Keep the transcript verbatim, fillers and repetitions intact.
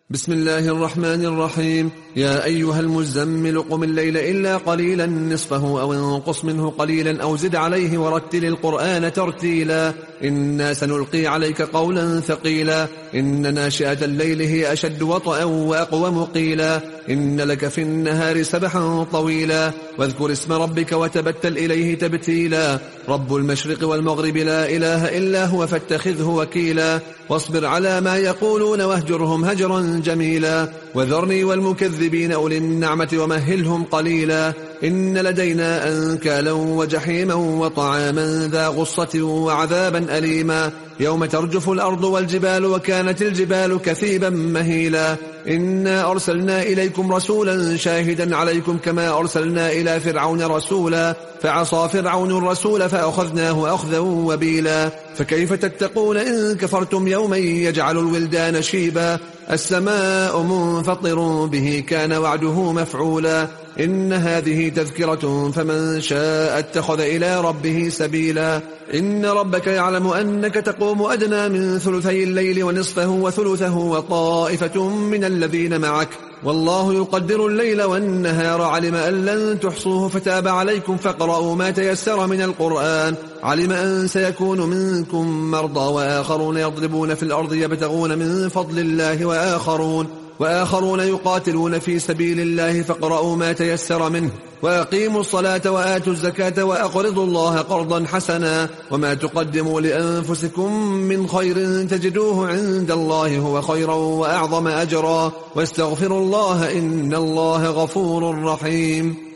بسم الله الرحمن الرحيم. يا أيها المزمل قم الليل إلا قليلا نصفه أو انقص منه قليلا أو زد عليه ورتل القرآن ترتيلا إنا سنلقي عليك قولا ثقيلا إن ناشئة الليل هي أشد وطئا وأقوم قيلا إن لك في النهار سبحا طويلا واذكر اسم ربك وتبتل إليه تبتيلا رب المشرق والمغرب لا إله إلا هو فاتخذه وكيلا واصبر على ما يقولون واهجرهم هجرا جميلا وذرني والمكذبين أولي النعمة ومهلهم قليلا إن لدينا أنكالا وجحيما وطعاما ذا غصة وعذابا أليما يوم ترجف الأرض والجبال وكانت الجبال كثيبا مهيلا إنا أرسلنا إليكم رسولا شاهدا عليكم كما أرسلنا إلى فرعون رسولا فعصى فرعون الرسول فأخذناه أخذا وبيلا فكيف تتقون إن كفرتم يوما يجعل الولدان شيبا السماء منفطر به كان وعده مفعولا إن هذه تذكرة فمن شاء اتخذ إلى ربه سبيلا إن ربك يعلم أنك تقوم أدنى من ثلثي الليل ونصفه وثلثه وطائفة من الذين معك والله يقدر الليل والنهار علم أن لن تحصوه فتاب عليكم فاقرؤوا ما تيسر من القرآن علم أن سيكون منكم مرضى وآخرون يضربون في الأرض يبتغون من فضل الله وآخرون وآخرون يقاتلون في سبيل الله فاقرؤوا ما تيسر منه وأقيموا الصلاة وآتوا الزكاة وأقرضوا الله قرضا حسنا وما تقدموا لأنفسكم من خير تجدوه عند الله هو خيرا وأعظم أجرا واستغفروا الله إن الله غفور رحيم.